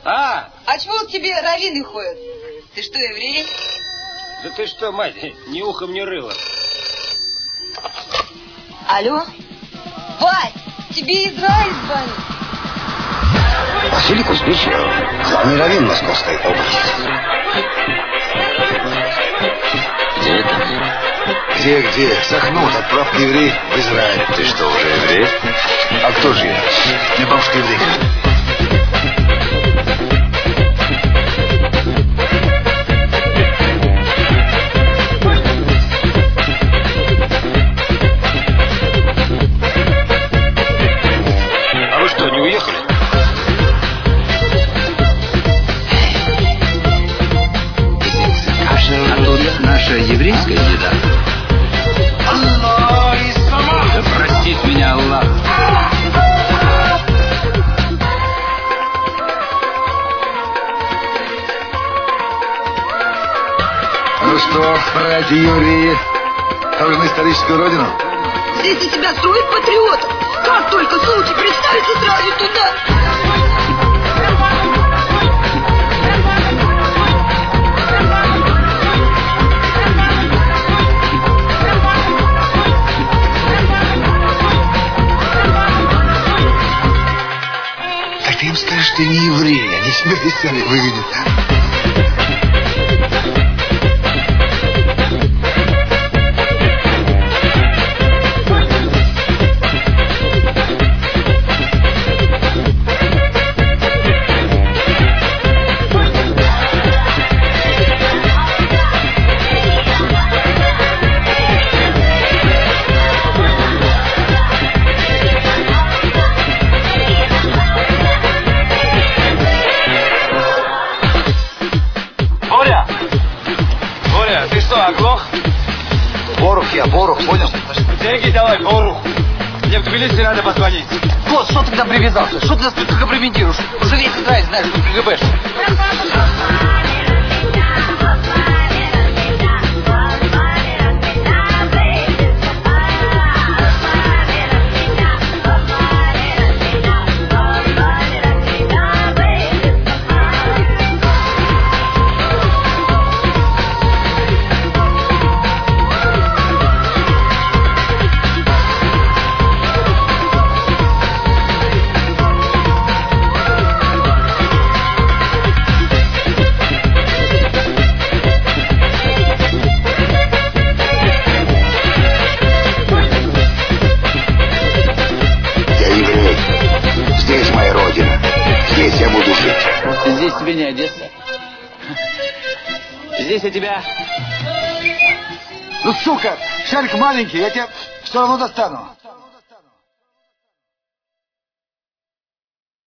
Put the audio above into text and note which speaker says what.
Speaker 1: А
Speaker 2: чего к тебе раввины ходят? Ты что, еврей?
Speaker 1: Да ты что, мать, ни ухом, ни рылом.
Speaker 2: Алло? Вась, тебе Израиль звонит.
Speaker 3: Василий Кузьмич, главный раввин Московской области.
Speaker 1: Где это?
Speaker 3: Где? Сахнут, отправка евреев в Израиль.
Speaker 4: Ты что, уже еврей?
Speaker 3: А кто же я? Мне бабушка еврей.
Speaker 1: А вы что, не уехали?
Speaker 4: А тут наша еврейская еда. Да простит меня Аллах.
Speaker 3: Ну что, братья евреи, тоже на историческую родину?
Speaker 2: Здесь из себя строят патриотов. Как только случай представится, сразу туда.
Speaker 3: Так ты им скажешь, что ты не еврей, они себя и сами выгонят.
Speaker 1: Боря, ты что, оглох?
Speaker 3: Борух, понял?
Speaker 1: Деньги давай, Борух. Мне в Тбилиси надо позвонить.
Speaker 5: Вот, что ты тогда привязался? Что ты нас тут компрометируешь? Уже весь Израиль знает, что ты КГБшник.
Speaker 3: Здесь моя родина. Здесь я буду жить.
Speaker 5: Здесь тебе не Одесса. Здесь я тебя...
Speaker 3: Ну, сука, шарик маленький, я тебя все равно достану.